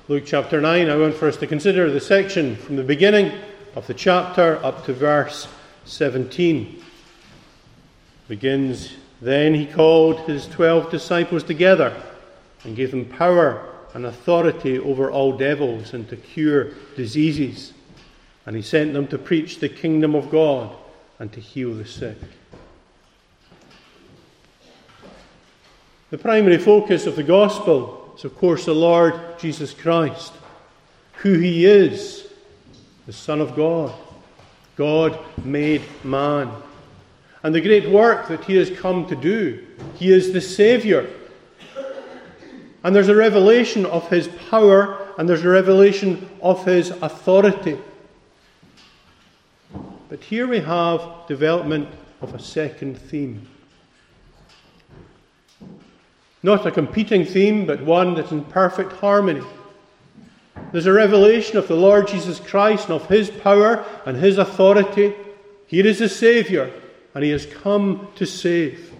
Luke chapter 9, I want for us to consider the section from the beginning of the chapter up to verse 17. Begins, "Then he called his 12 disciples together and gave them power and authority over all devils and to cure diseases. And he sent them to preach the kingdom of God and to heal the sick." The primary focus of the gospel is, of course, the Lord Jesus Christ, who he is, the Son of God, God made man, and the great work that he has come to do. He is the Saviour. And there's a revelation of his power, and there's a revelation of his authority. But here we have development of a second theme. Not a competing theme, but one that's in perfect harmony. There's a revelation of the Lord Jesus Christ and of his power and his authority. He is the Saviour, and he has come to save.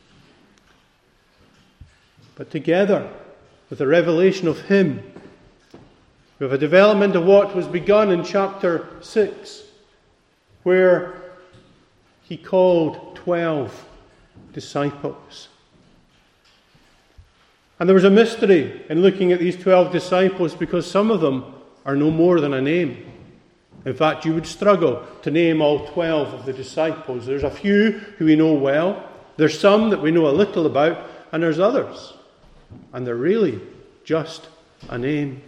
But together with the revelation of him, we have a development of what was begun in chapter 6, where he called 12 disciples. And there was a mystery in looking at these 12 disciples, because some of them are no more than a name. In fact, you would struggle to name all 12 of the disciples. There's a few who we know well. There's some that we know a little about, and there's others. And they're really just a name.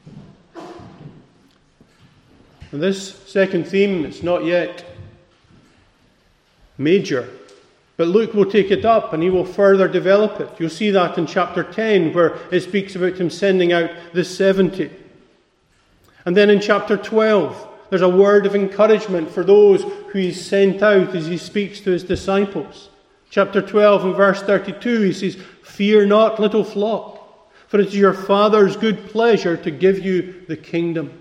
And this second theme is not yet major, but Luke will take it up and he will further develop it. You'll see that in chapter 10, where it speaks about him sending out the 70. And then in chapter 12, there's a word of encouragement for those who he's sent out as he speaks to his disciples. Chapter 12 and verse 32, he says, "Fear not, little flock, for it is your Father's good pleasure to give you the kingdom."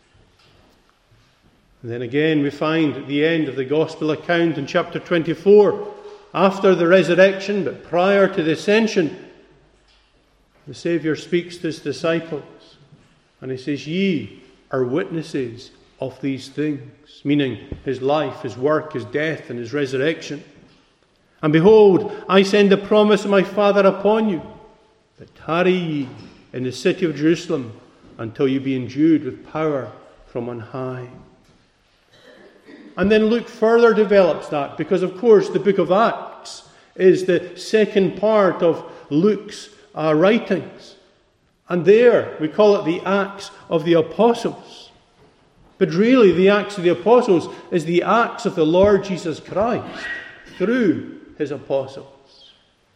And then again we find at the end of the gospel account in chapter 24, after the resurrection but prior to the ascension, the Saviour speaks to his disciples and he says, "Ye are witnesses of these things," meaning his life, his work, his death and his resurrection. "And behold, I send a promise of my Father upon you, but tarry ye in the city of Jerusalem until you be endued with power from on high." And then Luke further develops that, because of course the book of Acts is the second part of Luke's writings. And there we call it the Acts of the Apostles. But really the Acts of the Apostles is the Acts of the Lord Jesus Christ through his apostles.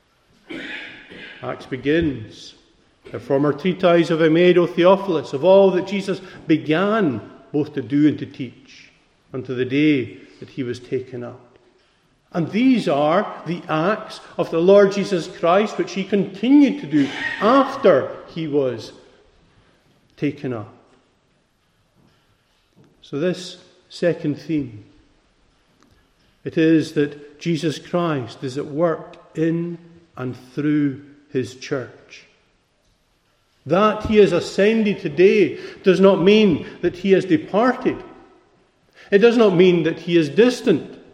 Acts begins, "The former treatise have I made, O Theophilus, of all that Jesus began both to do and to teach, unto the day that he was taken up." And these are the acts of the Lord Jesus Christ, which he continued to do after he was taken up. So this second theme, it is that Jesus Christ is at work in and through his church. That he has ascended today does not mean that he has departed. It does not mean that he is distant. It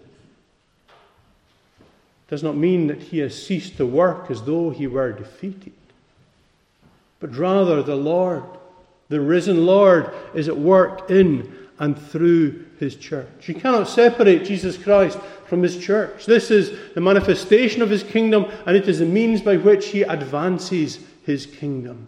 does not mean that he has ceased to work as though he were defeated. But rather the Lord, the risen Lord, is at work in and through his church. You cannot separate Jesus Christ from his church. This is the manifestation of his kingdom, and it is the means by which he advances his kingdom.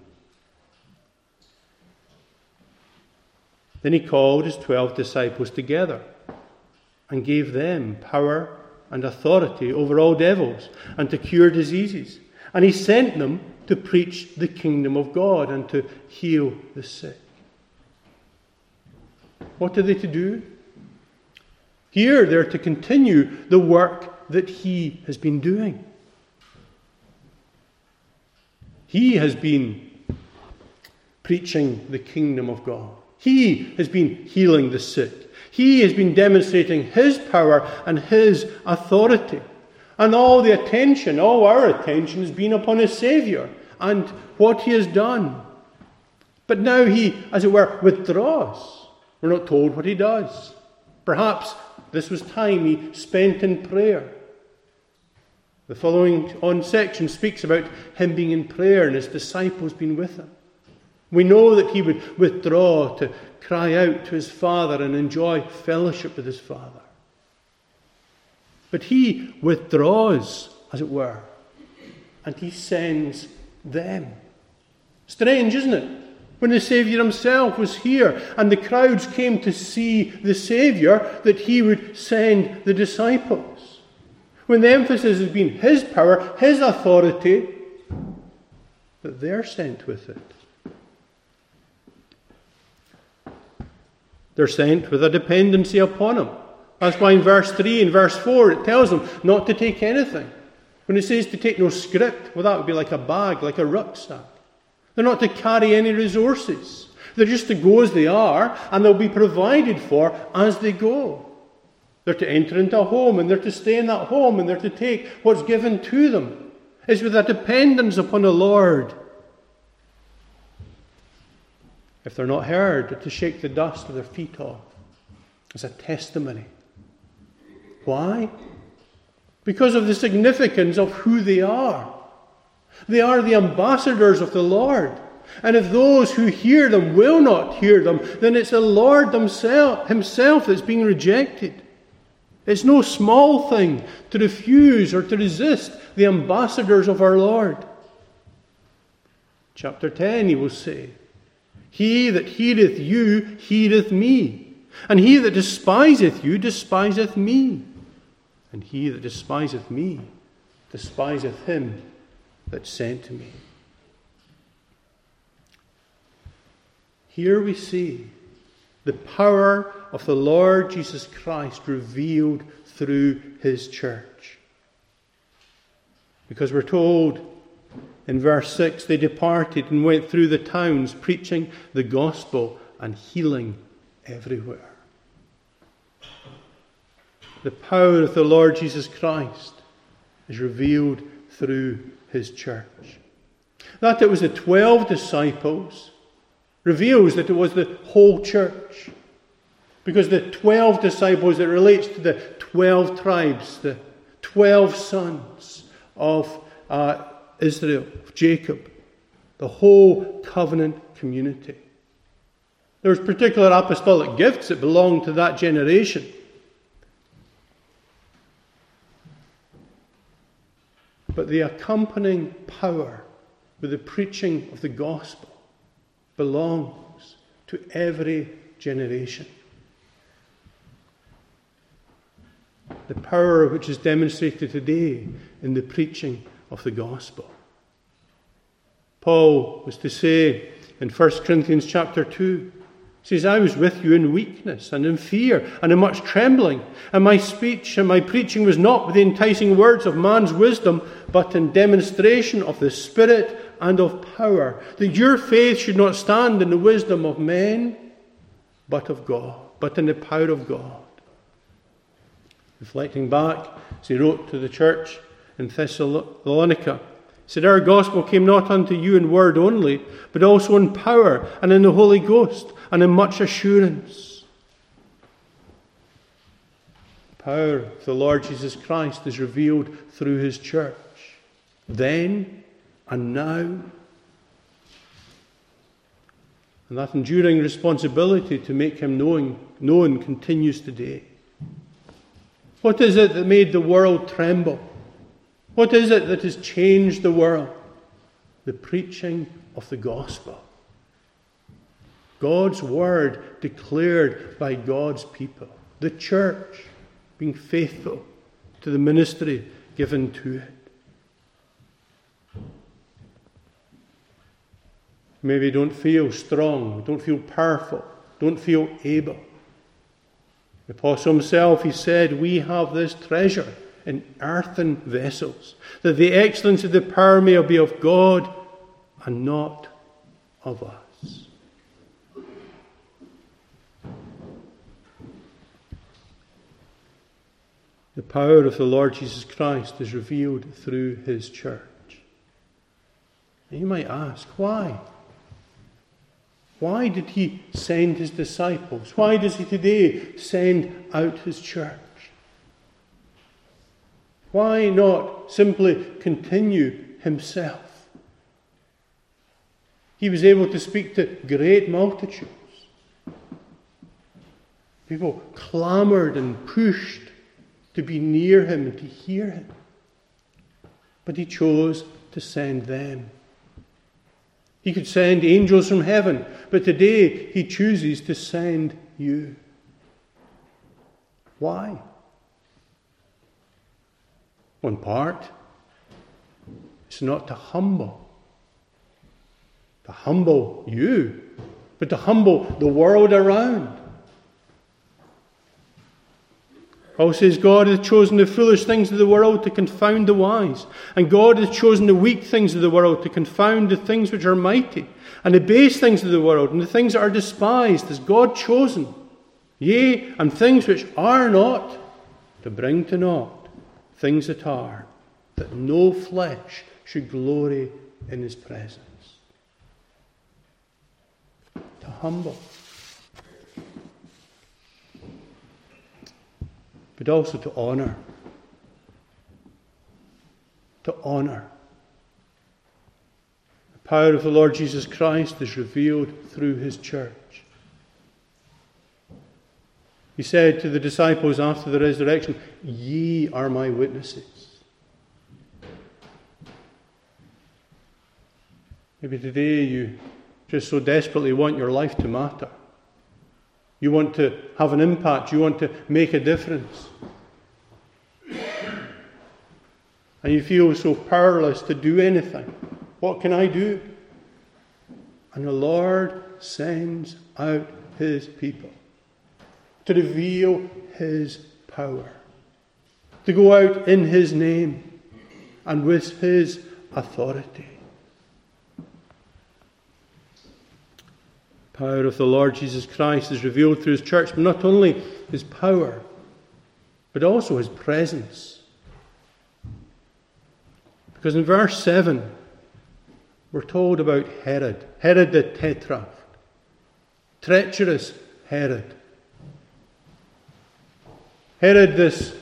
Then he called his 12 disciples together and gave them power and authority over all devils and to cure diseases. And he sent them to preach the kingdom of God and to heal the sick. What are they to do? Here they're to continue the work that he has been doing. He has been preaching the kingdom of God. He has been healing the sick. He has been demonstrating his power and his authority. And all the attention, all our attention has been upon his Saviour and what he has done. But now he, as it were, withdraws. We're not told what he does. Perhaps this was time he spent in prayer. The following on section speaks about him being in prayer and his disciples being with him. We know that he would withdraw to cry out to his Father and enjoy fellowship with his Father. But he withdraws, as it were, and he sends them. Strange, isn't it? When the Saviour himself was here and the crowds came to see the Saviour, that he would send the disciples. When the emphasis has been his power, his authority, that they're sent with it. They're sent with a dependency upon him. That's why in verse 3 and verse 4 it tells them not to take anything. When it says to take no scrip, well, that would be like a bag, like a rucksack. They're not to carry any resources. They're just to go as they are, and they'll be provided for as they go. They're to enter into a home, and they're to stay in that home, and they're to take what's given to them. It's with a dependence upon the Lord. If they're not heard, they're to shake the dust of their feet off as a testimony. Why? Because of the significance of who they are. They are the ambassadors of the Lord. And if those who hear them will not hear them, then it's the Lord himself that's being rejected. It's no small thing to refuse or to resist the ambassadors of our Lord. Chapter 10, he will say, "He that heareth you heareth me, and he that despiseth you despiseth me, and he that despiseth me despiseth him that sent me." Here we see the power of the Lord Jesus Christ revealed through his church. Because we're told in verse 6, they departed and went through the towns preaching the gospel and healing everywhere. The power of the Lord Jesus Christ is revealed through his church. That it was the 12 disciples reveals that it was the whole church. Because the 12 disciples, it relates to the 12 tribes, the 12 sons of Israel, of Jacob, the whole covenant community. There was particular apostolic gifts that belonged to that generation. But the accompanying power with the preaching of the gospel belongs to every generation. The power which is demonstrated today in the preaching of the gospel. Paul was to say in 1 Corinthians chapter 2, he says, "I was with you in weakness and in fear and in much trembling, and my speech and my preaching was not with the enticing words of man's wisdom, but in demonstration of the Spirit and of power, that your faith should not stand in the wisdom of men, but of God, but in the power of God." Reflecting back, as he wrote to the church in Thessalonica, he said, "Our gospel came not unto you in word only, but also in power and in the Holy Ghost and in much assurance." The power of the Lord Jesus Christ is revealed through his church, then and now. And that enduring responsibility to make him known continues today. What is it that made the world tremble? What is it that has changed the world? The preaching of the gospel. God's word declared by God's people. The church being faithful to the ministry given to it. Maybe you don't feel strong, don't feel powerful, don't feel able. The apostle himself, he said, "We have this treasure in earthen vessels, that the excellence of the power may be of God and not of us." The power of the Lord Jesus Christ is revealed through his church. And you might ask, why? Why did he send his disciples? Why does he today send out his church? Why not simply continue himself? He was able to speak to great multitudes. People clamoured and pushed to be near him and to hear him. But he chose to send them. He could send angels from heaven, but today he chooses to send you. Why? One part, it's not to humble you, but to humble the world around. Paul says God has chosen the foolish things of the world to confound the wise. And God has chosen the weak things of the world to confound the things which are mighty. And the base things of the world and the things that are despised has God chosen. Yea, and things which are not, to bring to naught things that are, that no flesh should glory in his presence. To humble. But also to honour. To honour. The power of the Lord Jesus Christ is revealed through his church. He said to the disciples after the resurrection, "Ye are my witnesses." Maybe today you just so desperately want your life to matter. You want to have an impact. You want to make a difference. And you feel so powerless to do anything. What can I do? And the Lord sends out his people to reveal his power, to go out in his name and with his authority. The power of the Lord Jesus Christ is revealed through his church, but not only his power, but also his presence. Because in verse 7, we're told about Herod the Tetrarch, treacherous Herod. Herod, this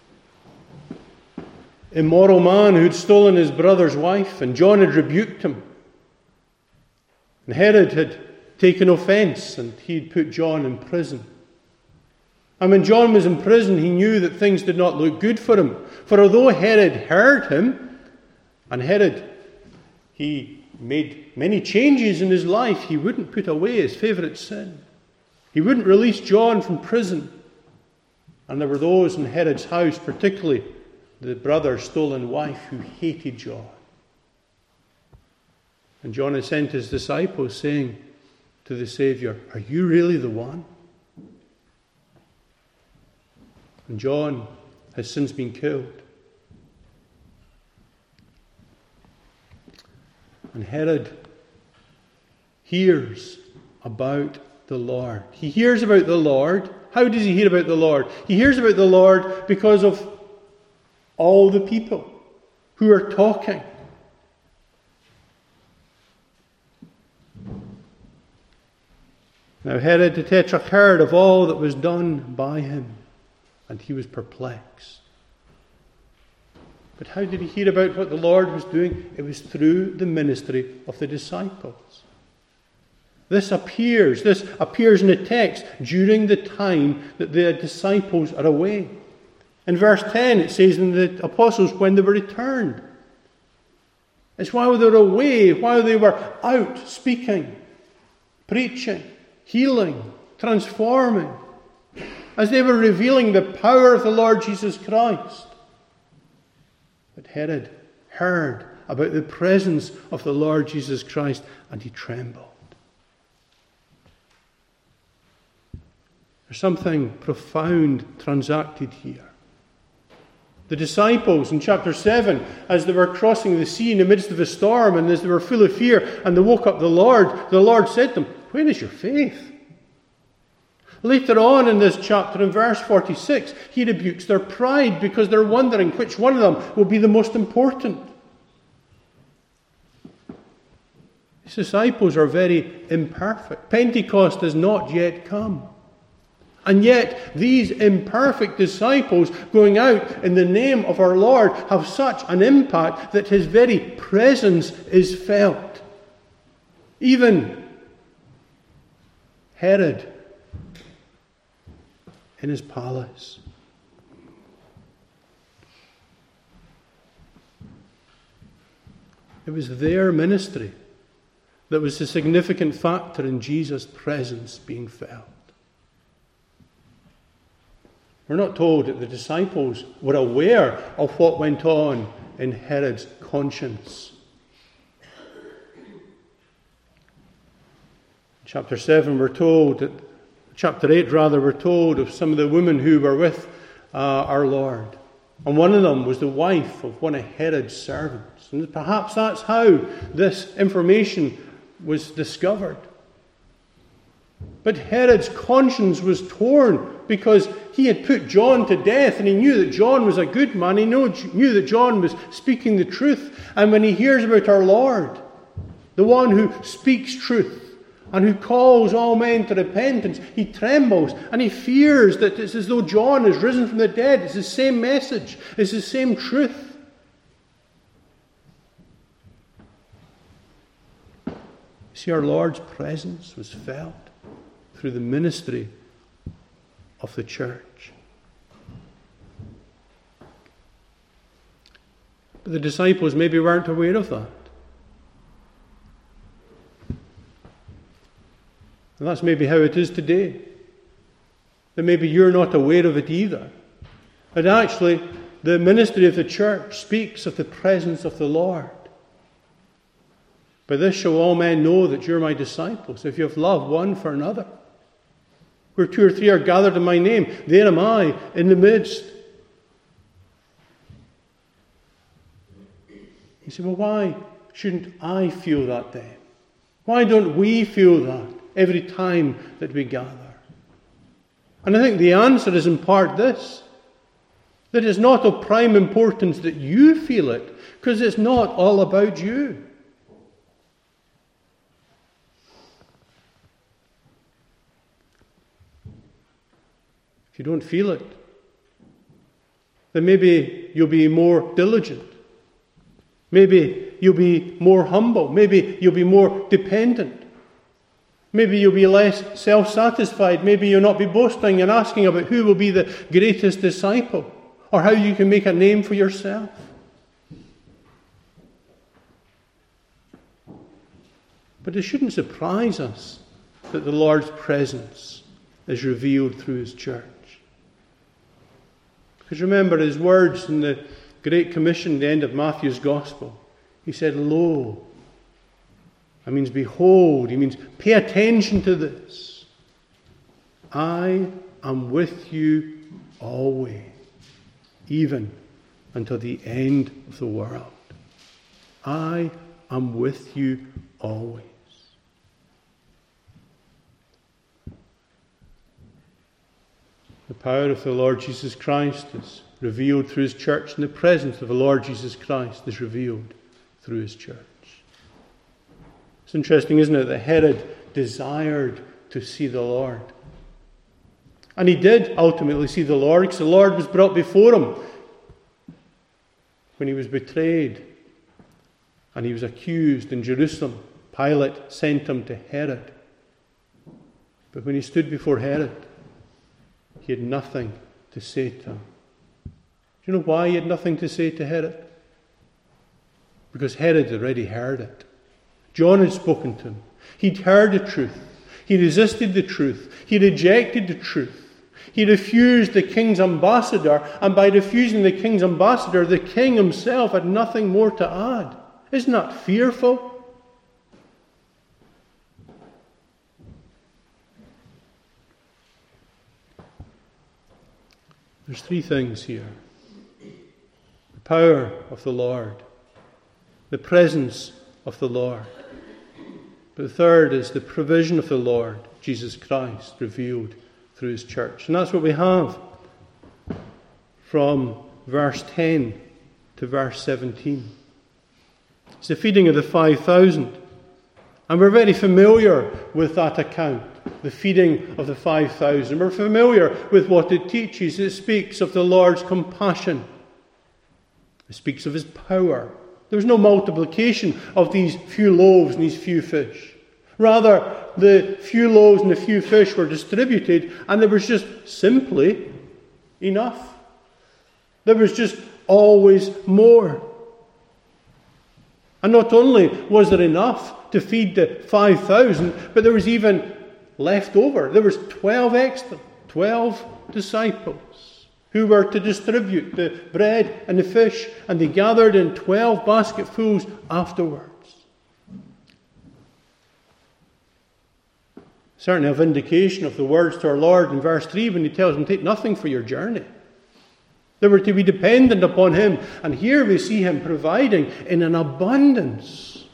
immoral man who'd stolen his brother's wife, and John had rebuked him. And Herod had taken offence, and he'd put John in prison. And when John was in prison, he knew that things did not look good for him. For although Herod heard him, and Herod, he made many changes in his life, he wouldn't put away his favourite sin. He wouldn't release John from prison. And there were those in Herod's house, particularly the brother's stolen wife, who hated John. And John had sent his disciples saying to the Saviour, "Are you really the one?" And John has since been killed. And Herod hears about the Lord. He hears about the Lord. How does he hear about the Lord? He hears about the Lord because of all the people who are talking. Now Herod the Tetrarch heard of all that was done by him, and he was perplexed. But how did he hear about what the Lord was doing? It was through the ministry of the disciples. This appears in the text during the time that the disciples are away. In verse 10 it says, "In the apostles when they were returned." It's while they were away, while they were out speaking, preaching, healing, transforming, as they were revealing the power of the Lord Jesus Christ, that Herod heard about the presence of the Lord Jesus Christ, and he trembled. There's something profound transacted here. The disciples in chapter 7, as they were crossing the sea in the midst of a storm, and as they were full of fear, and they woke up the Lord said to them, "Where is your faith?" Later on in this chapter, in verse 46, he rebukes their pride because they're wondering which one of them will be the most important. His disciples are very imperfect. Pentecost has not yet come. And yet, these imperfect disciples going out in the name of our Lord have such an impact that his very presence is felt. Even Herod in his palace. It was their ministry that was the significant factor in Jesus' presence being felt. We're not told that the disciples were aware of what went on in Herod's conscience. Chapter 7, we're told that, chapter 8 rather, we're told of some of the women who were with our Lord. And one of them was the wife of one of Herod's servants. And perhaps that's how this information was discovered. But Herod's conscience was torn because he had put John to death, and he knew that John was a good man. He knew that John was speaking the truth. And when he hears about our Lord, the one who speaks truth and who calls all men to repentance, he trembles and he fears that it's as though John is risen from the dead. It's the same message. It's the same truth. See, our Lord's presence was felt through the ministry of the church. But the disciples maybe weren't aware of that. And that's maybe how it is today. That maybe you're not aware of it either. But actually, the ministry of the church speaks of the presence of the Lord. By this shall all men know that you're my disciples, if you have love one for another. Where 2 or 3 are gathered in my name, there am I in the midst. You say, well, why shouldn't I feel that then? Why don't we feel that every time that we gather? And I think the answer is in part this, that it's not of prime importance that you feel it, because it's not all about you. If you don't feel it, then maybe you'll be more diligent. Maybe you'll be more humble. Maybe you'll be more dependent. Maybe you'll be less self-satisfied. Maybe you'll not be boasting and asking about who will be the greatest disciple or how you can make a name for yourself. But it shouldn't surprise us that the Lord's presence is revealed through his church. Because remember his words in the Great Commission, the end of Matthew's Gospel. He said, lo. That means behold. He means pay attention to this. I am with you always, even until the end of the world. I am with you always. The power of the Lord Jesus Christ is revealed through his church, and the presence of the Lord Jesus Christ is revealed through his church. It's interesting, isn't it, that Herod desired to see the Lord. And he did ultimately see the Lord, because the Lord was brought before him when he was betrayed and he was accused in Jerusalem. Pilate sent him to Herod. But when he stood before Herod, he had nothing to say to him. Do you know why he had nothing to say to Herod? Because Herod had already heard it. John had spoken to him. He'd heard the truth. He resisted the truth. He rejected the truth. He refused the king's ambassador, and by refusing the king's ambassador, the king himself had nothing more to add. Isn't that fearful? There's 3 things here. The power of the Lord. The presence of the Lord. But the third is the provision of the Lord, Jesus Christ, revealed through his church. And that's what we have from verse 10 to verse 17. It's the feeding of the 5,000. And we're very familiar with that account, the feeding of the 5,000. We're familiar with what it teaches. It speaks of the Lord's compassion. It speaks of his power. There was no multiplication of these few loaves and these few fish. Rather, the few loaves and the few fish were distributed, and there was just simply enough. There was just always more. And not only was there enough to feed the 5,000, but there was even left over. There was 12 extra, 12 disciples who were to distribute the bread and the fish, and they gathered in 12 basketfuls afterwards. Certainly a vindication of the words to our Lord in verse 3 when he tells them, take nothing for your journey. They were to be dependent upon him. And here we see him providing in an abundance.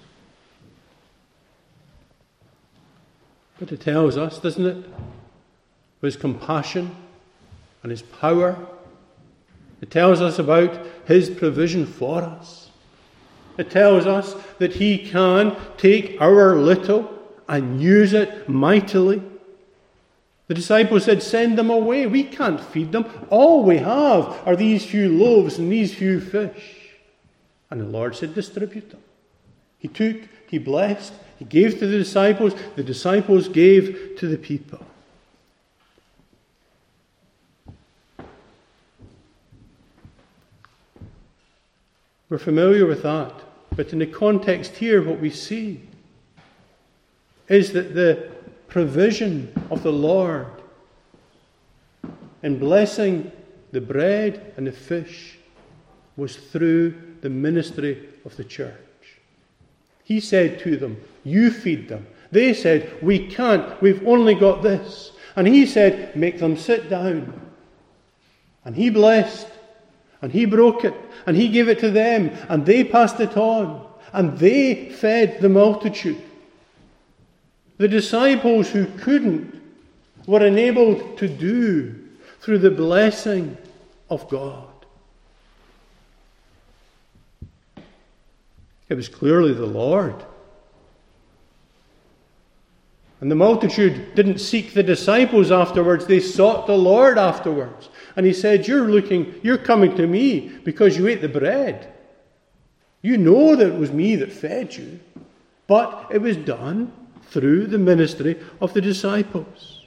But it tells us, doesn't it, his compassion and his power. It tells us about his provision for us. It tells us that he can take our little and use it mightily. The disciples said, send them away. We can't feed them. All we have are these few loaves and these few fish. And the Lord said, distribute them. He took, he blessed, he gave to the disciples gave to the people. We're familiar with that. But in the context here, what we see is that the provision of the Lord in blessing the bread and the fish was through the ministry of the church. He said to them, you feed them. They said, we can't, we've only got this. And he said, make them sit down. And he blessed, and he broke it, and he gave it to them, and they passed it on, and they fed the multitude. The disciples who couldn't were enabled to do through the blessing of God. It was clearly the Lord. And the multitude didn't seek the disciples afterwards, they sought the Lord afterwards. And he said, you're coming to me because you ate the bread. You know that it was me that fed you. But it was done through the ministry of the disciples.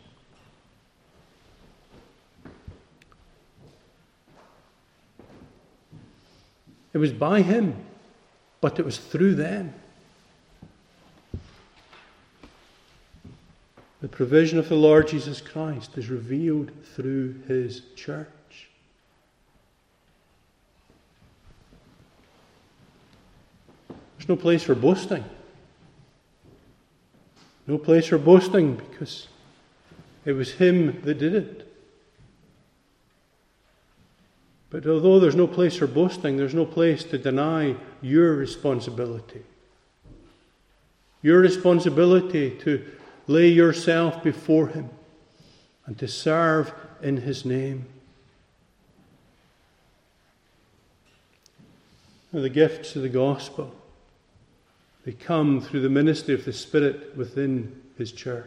It was by him, but it was through them. The provision of the Lord Jesus Christ is revealed through his church. There's no place for boasting. No place for boasting because it was him that did it. But although there's no place for boasting, there's no place to deny your responsibility. Your responsibility to lay yourself before him and to serve in his name. Now, the gifts of the gospel, they come through the ministry of the Spirit within his church.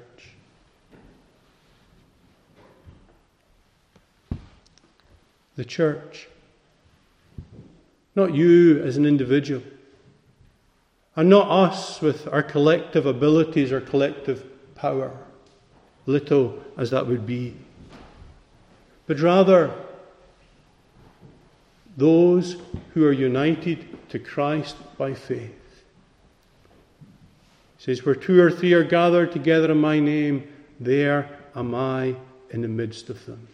The church, not you as an individual, and not us with our collective abilities or collective power, little as that would be, but rather those who are united to Christ by faith. He says, where 2 or 3 are gathered together in my name, there am I in the midst of them.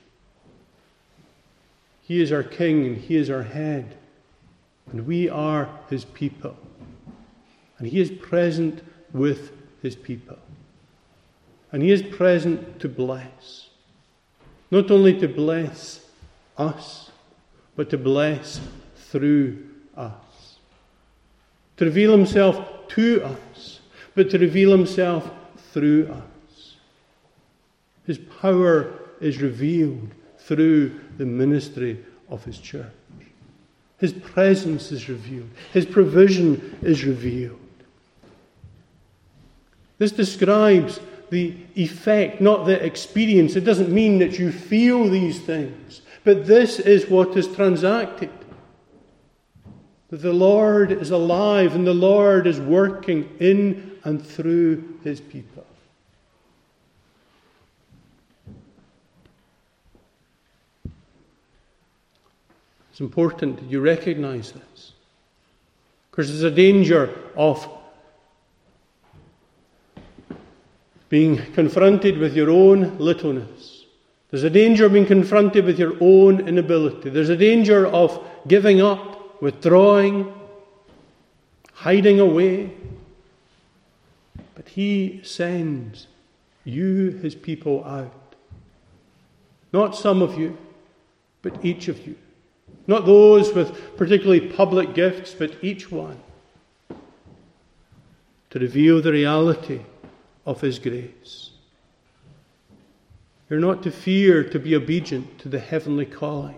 He is our King and he is our head, and we are his people. And he is present with his people. And he is present to bless. Not only to bless us, but to bless through us. To reveal himself to us, but to reveal himself through us. His power is revealed through the ministry of his church. His presence is revealed. His provision is revealed. This describes the effect, not the experience. It doesn't mean that you feel these things, but this is what is transacted. That the Lord is alive and the Lord is working in and through his people. It's important that you recognize this, because there's a danger of being confronted with your own littleness. There's a danger of being confronted with your own inability. There's a danger of giving up, withdrawing, hiding away. But he sends you, his people, out. Not some of you, but each of you. Not those with particularly public gifts, but each one, to reveal the reality of his grace. You're not to fear to be obedient to the heavenly calling.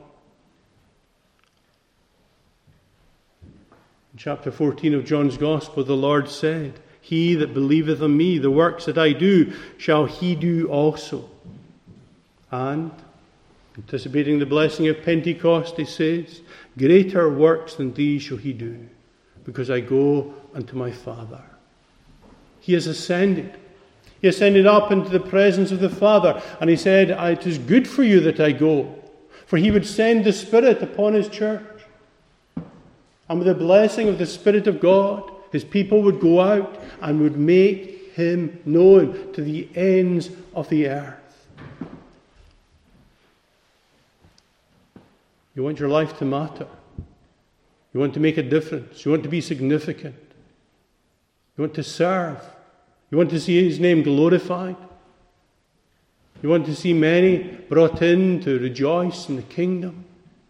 In chapter 14 of John's Gospel, the Lord said, "He that believeth on me, the works that I do, shall he do also." And, anticipating the blessing of Pentecost, he says, "Greater works than these shall he do, because I go unto my Father." He has ascended. He ascended up into the presence of the Father, and he said, "It is good for you that I go, for he would send the Spirit upon his church. And with the blessing of the Spirit of God, his people would go out and would make him known to the ends of the earth." You want your life to matter. You want to make a difference. You want to be significant. You want to serve. You want to see his name glorified. You want to see many brought in to rejoice in the kingdom.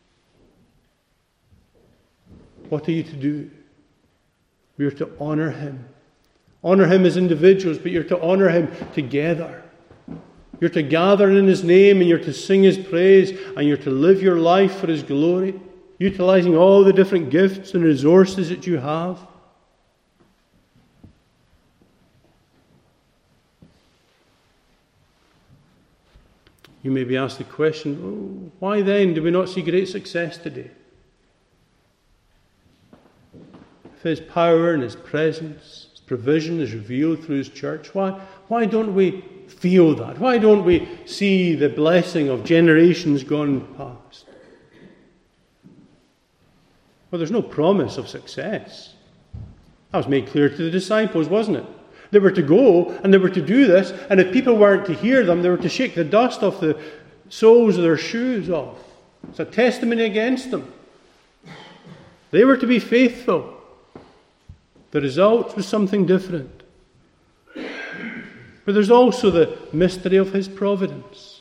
What are you to do? We are to honour him. Honour him as individuals, but you're to honour him together. You're to gather in his name, and you're to sing his praise, and you're to live your life for his glory, utilising all the different gifts and resources that you have. You may be asked the question, why then do we not see great success today? If his power and his presence, his provision is revealed through his church, why don't we feel that? Why don't we see the blessing of generations gone past? Well, there's no promise of success. That was made clear to the disciples, wasn't it? They were to go and they were to do this, and if people weren't to hear them, they were to shake the dust off the soles of their shoes off. It's a testimony against them. They were to be faithful. The result was something different. But there's also the mystery of his providence.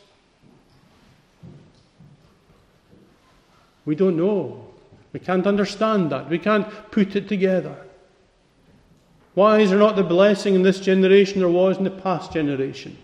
We don't know. We can't understand that. We can't put it together. Why is there not the blessing in this generation there was in the past generation?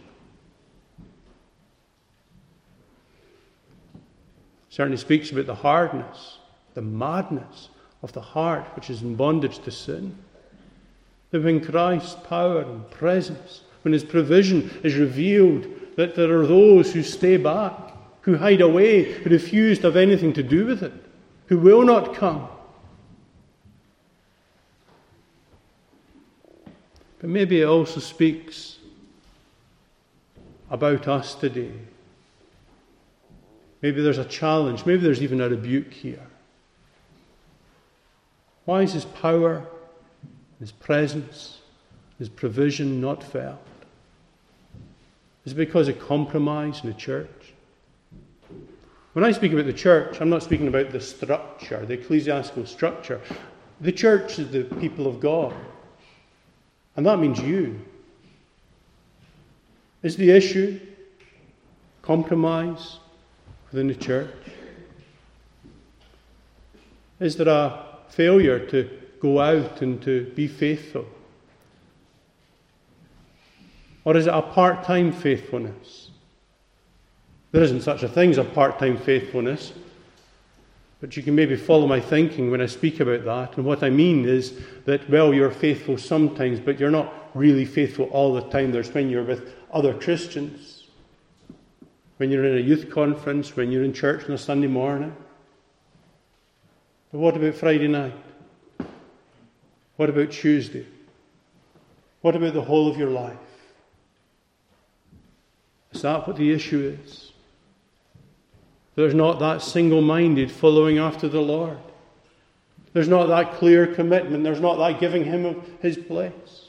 Certainly speaks about the hardness, the madness of the heart which is in bondage to sin. That when Christ's power and presence, when his provision is revealed, that there are those who stay back, who hide away, who refuse to have anything to do with it, who will not come. But maybe it also speaks about us today. Maybe there's a challenge. Maybe there's even a rebuke here. Why is his power, his presence, his provision not felt? Is it because of compromise in the church? When I speak about the church, I'm not speaking about the structure, the ecclesiastical structure. The church is the people of God. And that means you. Is the issue compromise within the church? Is there a failure to go out and to be faithful? Or is it a part-time faithfulness? There isn't such a thing as a part-time faithfulness, but you can maybe follow my thinking when I speak about that. And what I mean is that, well, you're faithful sometimes, but you're not really faithful all the time. There's when you're with other Christians, when you're in a youth conference, when you're in church on a Sunday morning. But what about Friday night? What about Tuesday? What about the whole of your life? Is that what the issue is? There's not that single-minded following after the Lord. There's not that clear commitment. There's not that giving Him of His place.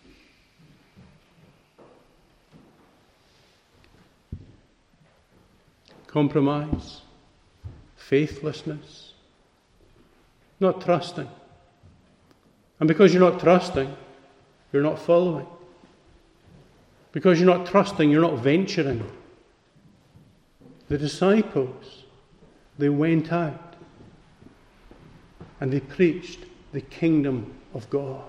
Compromise, faithlessness, not trusting. And because you're not trusting, you're not following. Because you're not trusting, you're not venturing. The disciples, they went out and they preached the kingdom of God.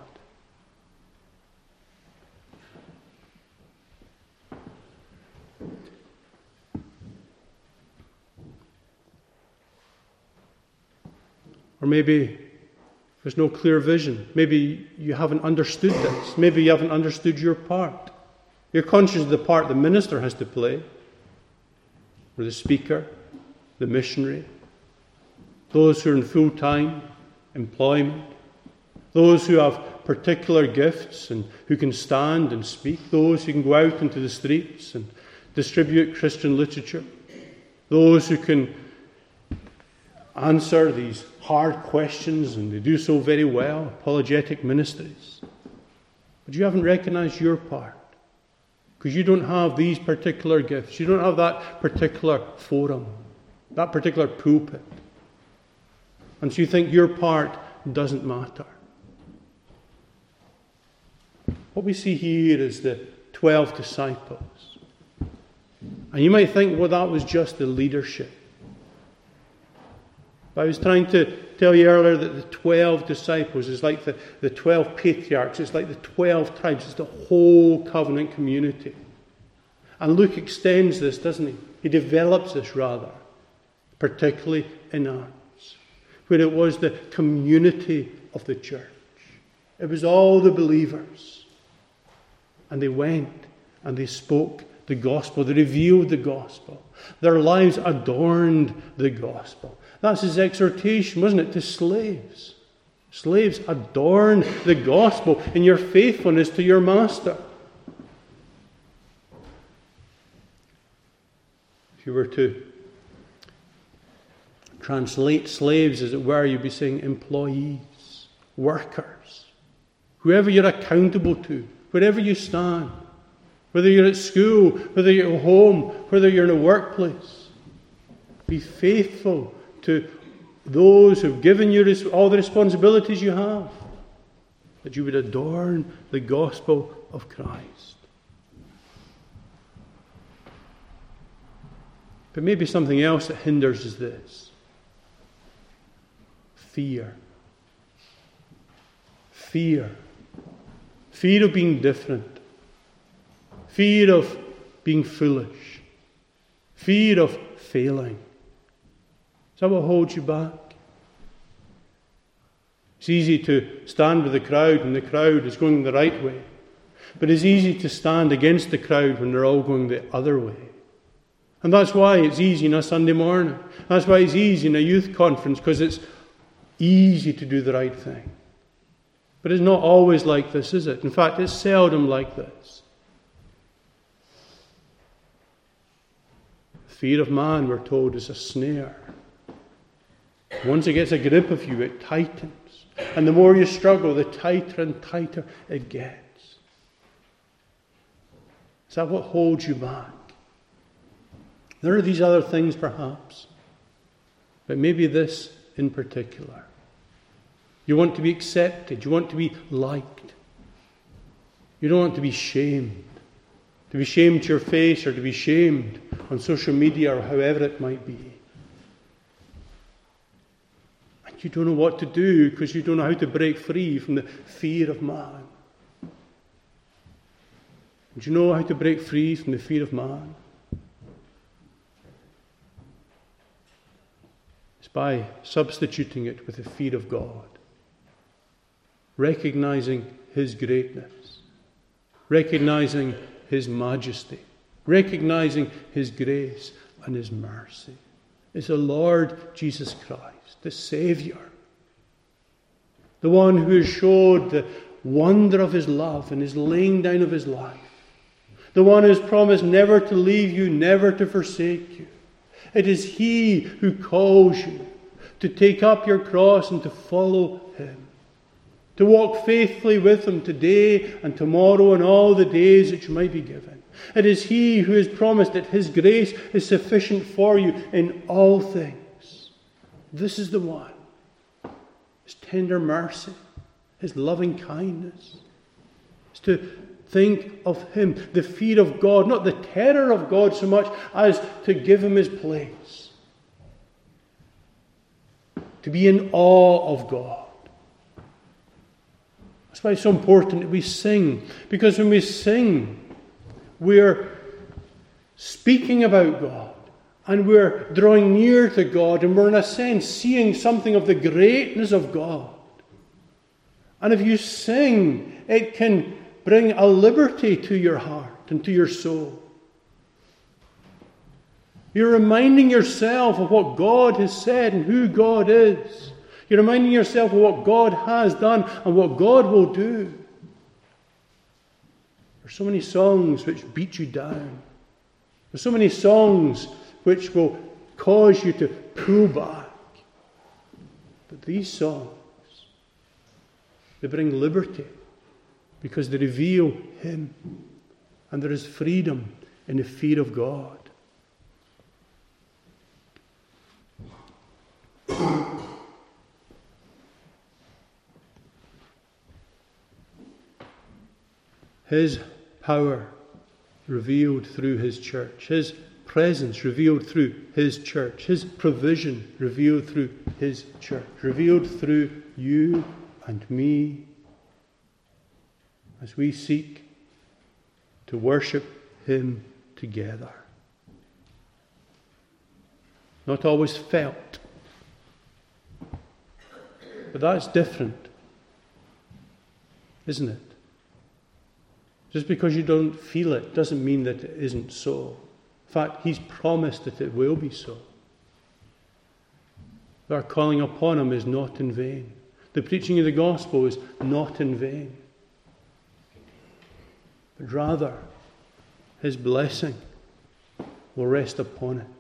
Or maybe there's no clear vision. Maybe you haven't understood this. Maybe you haven't understood your part. You're conscious of the part the minister has to play, or the speaker, the missionary, those who are in full-time employment, those who have particular gifts and who can stand and speak, those who can go out into the streets and distribute Christian literature, those who can answer these hard questions, and they do so very well, apologetic ministries. But you haven't recognized your part, because you don't have these particular gifts. You don't have that particular forum, that particular pulpit. And so you think your part doesn't matter. What we see here is the 12 disciples. And you might think, well, that was just the leadership. But I was trying to tell you earlier that the 12 disciples is like the 12 patriarchs. It's like the 12 tribes. It's the whole covenant community. And Luke extends this, doesn't he? He develops this rather, particularly in Acts, where it was the community of the church. It was all the believers. And they went and they spoke the gospel. They revealed the gospel. Their lives adorned the gospel. That's his exhortation, wasn't it, to slaves? Slaves, adorn the gospel in your faithfulness to your master. If you were to translate slaves, as it were, you'd be saying employees, workers, whoever you're accountable to, wherever you stand, whether you're at school, whether you're at home, whether you're in a workplace. Be faithful to those who've given you all the responsibilities you have, that you would adorn the gospel of Christ. But maybe something else that hinders is this: fear. Fear. Fear of being different. Fear of being foolish. Fear of failing. Is that what holds you back? It's easy to stand with the crowd when the crowd is going the right way. But it's easy to stand against the crowd when they're all going the other way. And that's why it's easy on a Sunday morning. That's why it's easy in a youth conference, because it's easy to do the right thing. But it's not always like this, is it? In fact, it's seldom like this. The fear of man, we're told, is a snare. Once it gets a grip of you, it tightens. And the more you struggle, the tighter and tighter it gets. Is that what holds you back? There are these other things, perhaps. But maybe this in particular. You want to be accepted. You want to be liked. You don't want to be shamed. To be shamed to your face, or to be shamed on social media, or however it might be. You don't know what to do because you don't know how to break free from the fear of man. Do you know how to break free from the fear of man? It's by substituting it with the fear of God. Recognizing His greatness. recognizing his majesty, recognizing his grace and his mercy. It's the Lord Jesus Christ, the Saviour, the one who has showed the wonder of his love and his laying down of his life, the one who has promised never to leave you, never to forsake you. It is he who calls you to take up your cross and to follow him, to walk faithfully with him today and tomorrow and all the days that you might be given. It is he who has promised that his grace is sufficient for you in all things. This is the one. His tender mercy, his loving kindness. It's to think of him, the fear of God, not the terror of God so much as to give him his place. To be in awe of God. That's why it's so important that we sing. Because when we sing, we're speaking about God. And we're drawing near to God. And we're in a sense seeing something of the greatness of God. And if you sing, it can bring a liberty to your heart and to your soul. You're reminding yourself of what God has said and who God is. You're reminding yourself of what God has done and what God will do. There's so many songs which beat you down. There's so many songs which will cause you to pull back. But these songs, they bring liberty because they reveal him. And there is freedom in the fear of God. His power revealed through his church. His presence revealed through his church. His provision revealed through his church. Revealed through you and me as we seek to worship him together. Not always felt. But that's different, isn't it? Just because you don't feel it doesn't mean that it isn't so. In fact, he's promised that it will be so. Our calling upon him is not in vain. The preaching of the gospel is not in vain. But rather, his blessing will rest upon it.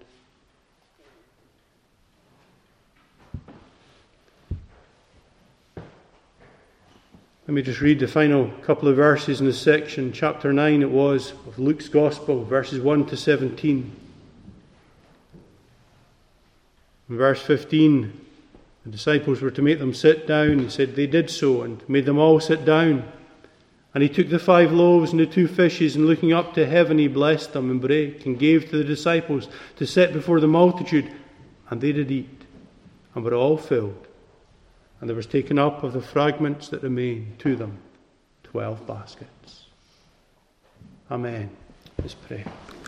Let me just read the final couple of verses in this section. Chapter 9 it was of Luke's Gospel, verses 1 to 17. In verse 15, the disciples were to make them sit down. He said they did so and made them all sit down. And he took the 5 loaves and the 2 fishes, and looking up to heaven, he blessed them and brake, and gave to the disciples to set before the multitude. And they did eat, and were all filled. And there was taken up of the fragments that remained to them 12 baskets. Amen. Let's pray.